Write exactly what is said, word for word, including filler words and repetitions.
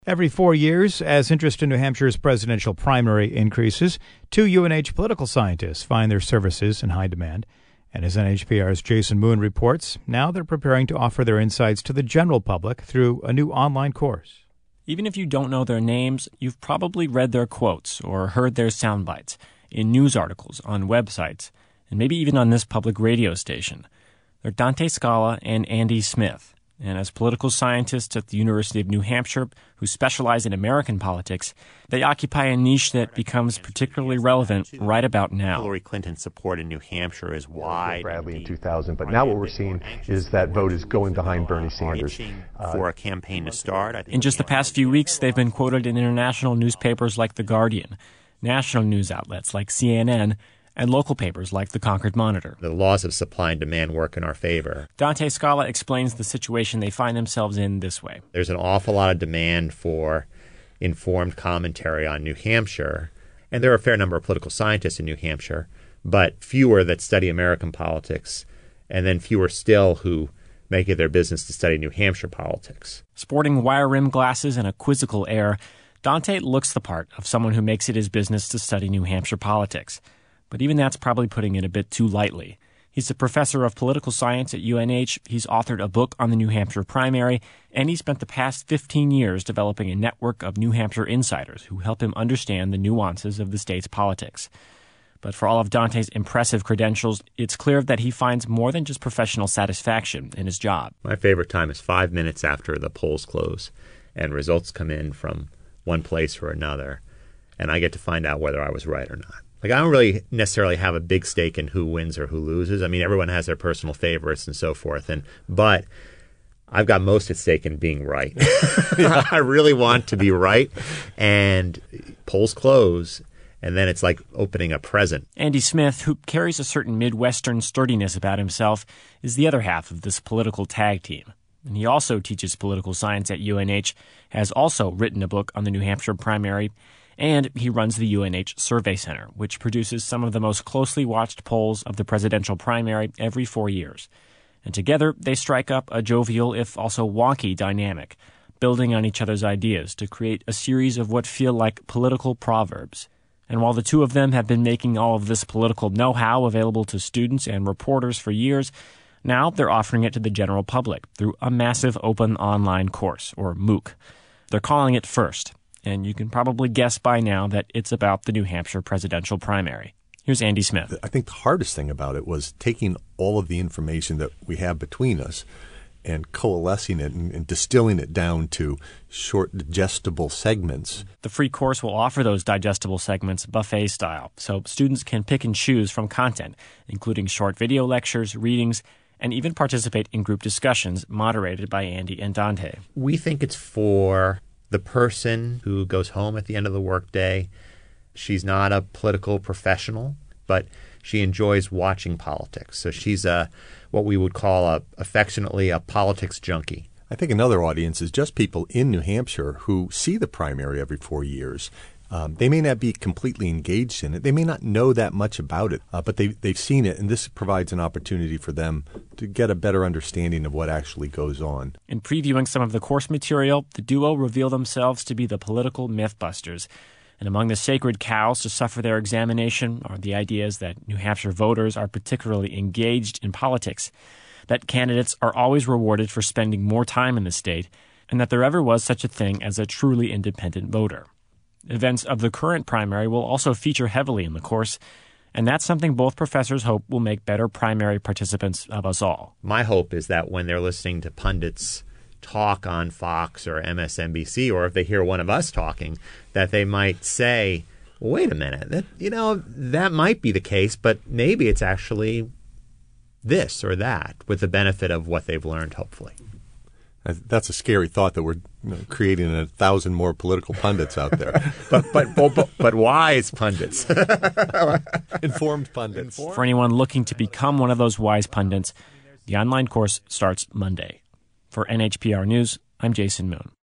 Every four years, as interest in New Hampshire's presidential primary increases, two U N H political scientists find their services in high demand. And as N H P R's Jason Moon reports, now they're preparing to offer their insights to the general public through a new online course. Even if you don't know their names, you've probably read their quotes or heard their sound bites in news articles, on websites, and maybe even on this public radio station. They're Dante Scala and Andy Smith. And as political scientists at the University of New Hampshire who specialize in American politics, they occupy a niche that becomes particularly relevant right about now. Hillary Clinton's support in New Hampshire is wide. Bradley in two thousand, but now what we're seeing is that vote is going behind Bernie Sanders. Uh, for a campaign to start. I think in just the past few weeks, they've been quoted in international newspapers like The Guardian, national news outlets like C N N, and local papers like the Concord Monitor. The laws of supply and demand work in our favor. Dante Scala explains the situation they find themselves in this way. There's an awful lot of demand for informed commentary on New Hampshire, and there are a fair number of political scientists in New Hampshire, but fewer that study American politics, and then fewer still who make it their business to study New Hampshire politics. Sporting wire-rimmed glasses and a quizzical air, Dante looks the part of someone who makes it his business to study New Hampshire politics. But even that's probably putting it a bit too lightly. He's a professor of political science at U N H, he's authored a book on the New Hampshire primary, and he spent the past fifteen years developing a network of New Hampshire insiders who help him understand the nuances of the state's politics. But for all of Dante's impressive credentials, it's clear that he finds more than just professional satisfaction in his job. My favorite time is five minutes after the polls close and results come in from one place or another, and I get to find out whether I was right or not. Like, I don't really necessarily have a big stake in who wins or who loses. I mean, everyone has their personal favorites and so forth. And but I've got most at stake in being right. I really want to be right. And polls close, and then it's like opening a present. Andy Smith, who carries a certain Midwestern sturdiness about himself, is the other half of this political tag team. And he also teaches political science at U N H, has also written a book on the New Hampshire primary, and he runs the U N H Survey Center, which produces some of the most closely watched polls of the presidential primary every four years. And together, they strike up a jovial, if also wonky, dynamic, building on each other's ideas to create a series of what feel like political proverbs. And while the two of them have been making all of this political know-how available to students and reporters for years, now they're offering it to the general public through a massive open online course, or MOOC. They're calling it FIRST. And you can probably guess by now that it's about the New Hampshire presidential primary. Here's Andy Smith. I think the hardest thing about it was taking all of the information that we have between us and coalescing it and, and distilling it down to short, digestible segments. The free course will offer those digestible segments buffet style, so students can pick and choose from content, including short video lectures, readings, and even participate in group discussions moderated by Andy and Dante. We think it's for the person who goes home at the end of the workday. She's not a political professional, but she enjoys watching politics. So she's a what we would call a affectionately a politics junkie. I think another audience is just people in New Hampshire who see the primary every four years. Um, they may not be completely engaged in it. They may not know that much about it, uh, but they, they've seen it, and this provides an opportunity for them to get a better understanding of what actually goes on. In previewing some of the course material, the duo reveal themselves to be the political mythbusters. And among the sacred cows to suffer their examination are the ideas that New Hampshire voters are particularly engaged in politics, that candidates are always rewarded for spending more time in the state, and that there ever was such a thing as a truly independent voter. Events of the current primary will also feature heavily in the course, and that's something both professors hope will make better primary participants of us all. My hope is that when they're listening to pundits talk on Fox or M S N B C, or if they hear one of us talking, that they might say, well, wait a minute, that, you know, that might be the case, but maybe it's actually this or that, with the benefit of what they've learned, hopefully. That's a scary thought that we're you know, creating a thousand more political pundits out there. but, but, but but wise pundits. Informed pundits. For anyone looking to become one of those wise pundits, the online course starts Monday. For N H P R News, I'm Jason Moon.